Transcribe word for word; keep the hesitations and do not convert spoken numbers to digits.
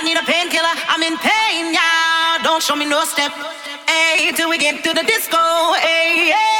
need a painkiller. I'm in pain, yeah. Don't show me no step. Hey, till we get to the disco. Hey, hey.